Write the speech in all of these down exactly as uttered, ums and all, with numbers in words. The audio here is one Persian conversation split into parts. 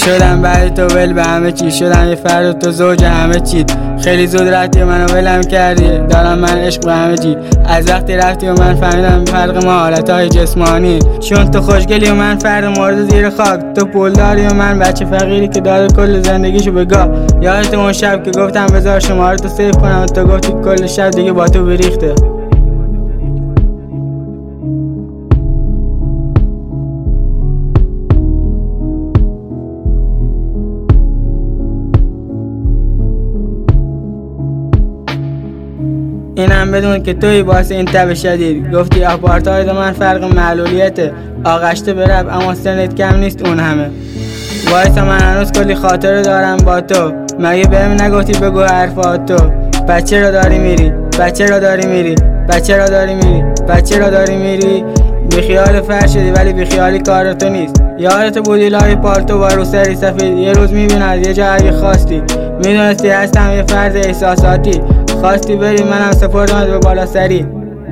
شدم بعد تو ول به همه چی، شدم یه فرد و تو زوج همه چی. خیلی زود رفتی و منو ولم کردی، دارم من عشق به همه چی. از وقتی رفتی و من فهمیدم فرق ما حالتهای جسمانی. چون تو خوشگلی و من فرد مورد زیر خاک، تو پولداری و من بچه فقیری که داده کل زندگیشو به گاه. یادت اون شب که گفتم بذار شماره تو سیف کنم و تو گفتی کل شب دیگه با تو بریخته. اینم بدون که توی واسه این تب شدید گفتی آپارتاید من فرق معلولیته. آغشته برب اما سنت کم نیست اون همه. وایسا من هنوز کلی خاطره دارم با تو، مگه بهم نگفتی بگو حرفات تو. بچه را داری میری، بچه را داری میری، بچه را داری میری، بچه را داری میری. بیخیال فرش شدی ولی بیخیالی کار تو نیست. یادت بودی لای پالتو با روسری سفید، یه روز میبیند یه جا اگه خواستی. میدونستی هستم یه فرد احساساتی، خواستی بری منم سپردمت به بالا سری.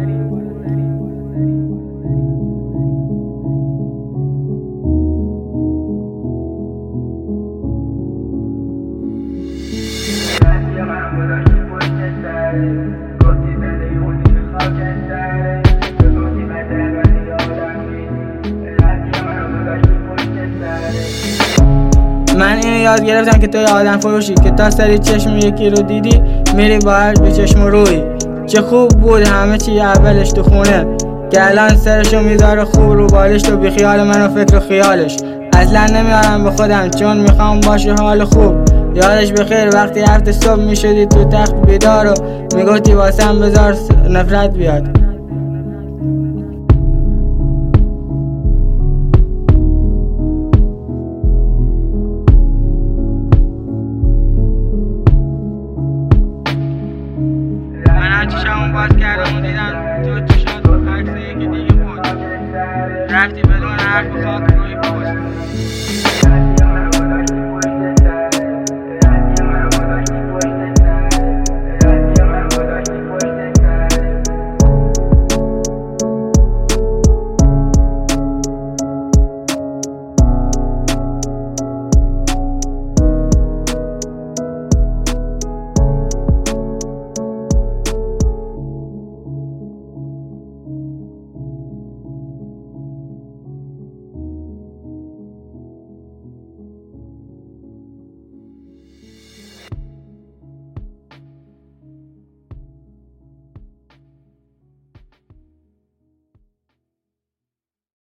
من اینو یاد گرفتم که توی آدم فروشی که تا سری چشم یکی رو دیدی میری باهاش به چشم روی. چه خوب بود همه چی اولش تو خونه، که الان سرشو میذاره خوب رو بالش تو بیخیال من و فکر و خیالش. اصلا نمیارم به خودم چون میخوام باشه حال خوب. یادش بخیر وقتی هفت صبح میشدی تو تخت بیدار و میگفتی واسم بذار نفرت بیاد.